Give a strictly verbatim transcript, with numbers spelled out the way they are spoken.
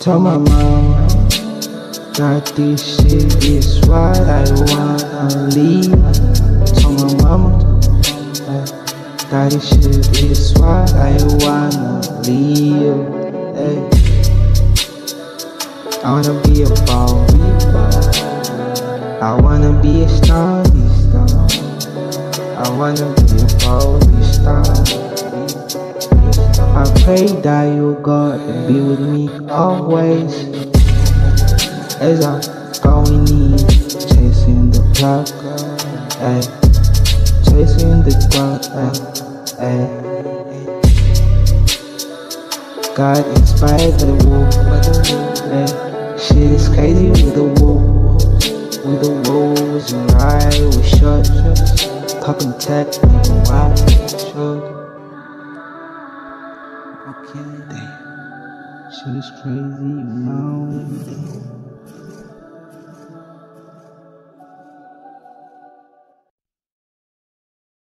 told my mama that this shit is what I wanna leave. Told my mama that this shit is what I wanna leave. Hey. I wanna be a ball. I wanna be a star, star. I wanna be a ball star. I pray that you God and be with me always. As I'm going in, chasing the clock, ay, chasing the clock, ay, ay. God inspired by the wolf, ay. Shit is crazy with the wolf, with the wolves and ride with shots, talking tech, wide short. Okay, damn. Shit is crazy, man.